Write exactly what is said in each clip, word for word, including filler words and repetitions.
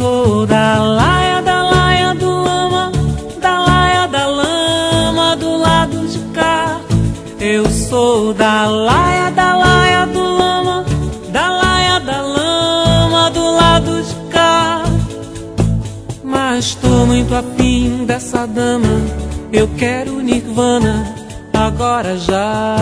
sou da laia, da laia do lama, da laia da lama do lado de cá. Eu sou da laia, da laia do lama, da laia da lama do lado de cá. Mas tô muito afim dessa dama, eu quero nirvana agora já.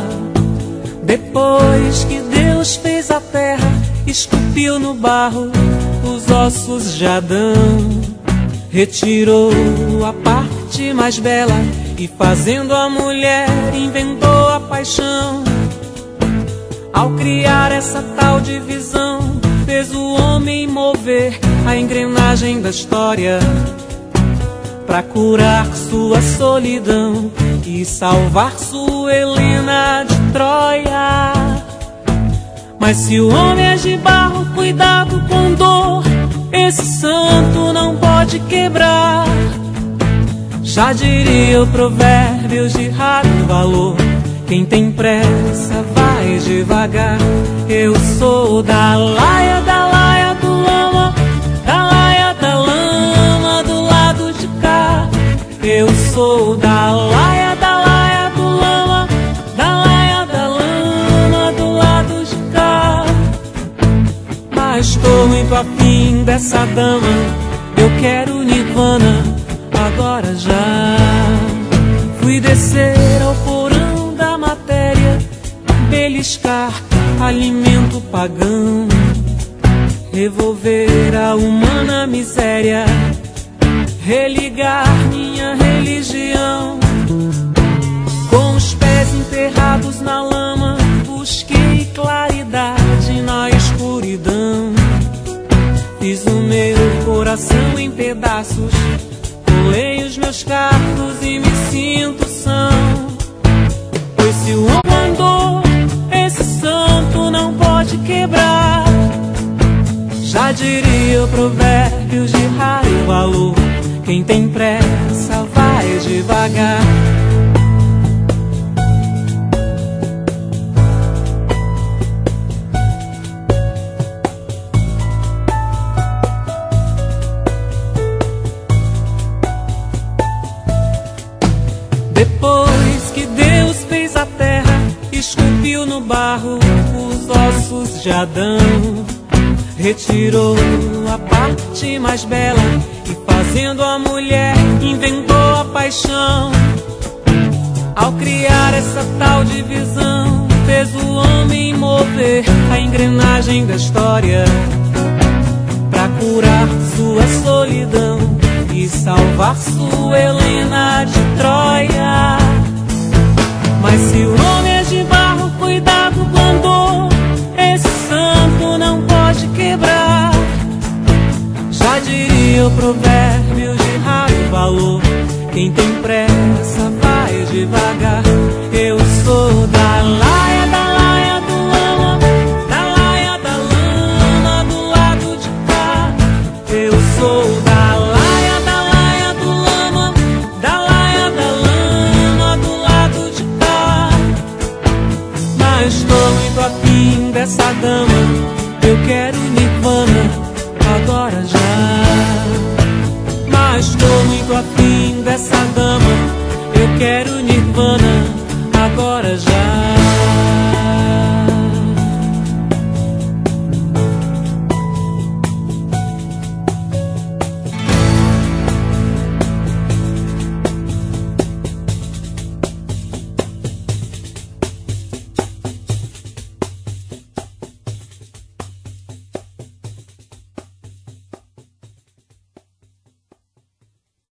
Depois que Deus fez a terra, esculpiu no barro os ossos de Adão, retirou a parte mais bela e fazendo a mulher inventou a paixão. Ao criar essa tal divisão, fez o homem mover a engrenagem da história pra curar sua solidão e salvar sua Helena de Troia. Mas se o homem é de barro, cuidado com dor, esse santo não pode quebrar. Já diria o provérbio de raro valor, quem tem pressa vai devagar. Eu sou da laia, da laia do lama, da laia da lama do lado de cá. Eu sou da laia, da laia do lama, da laia da lama do lado de cá. Mas tô muito afim dessa dama, eu quero nirvana agora já. Fui descer ao porão da matéria, beliscar alimento pagão, revolver a humana miséria, religar minha religião. Com os pés enterrados na lama, busquei claridade na escuridão. Fiz o meu coração em pedaços, colei os meus carros e me sinto são. Pois se o homem andou, esse santo não pode quebrar. Já diria o provérbio de raro valor, quem tem pressa vai devagar. Depois que Deus fez a terra, esculpiu no barro os ossos de Adão, retirou a parte mais bela e fazendo a mulher inventou a paixão. Ao criar essa tal divisão, fez o homem mover a engrenagem da história pra curar sua solidão e salvar sua Helena de Troia. Mas se o homem é de barro, cuidado com dor, esse santo não pode quebrar. Já diria o provérbio de raro valor, quem tem pressa vai devagar. Eu sou da laia, da laia do lama, da laia da lama do lado de cá. Eu sou da laia, da laia do lama, da laia da lama do lado de cá. Mas tô muito afim dessa dama, eu quero nirvana agora já. Mas tô muito afim dessa dama, eu quero nirvana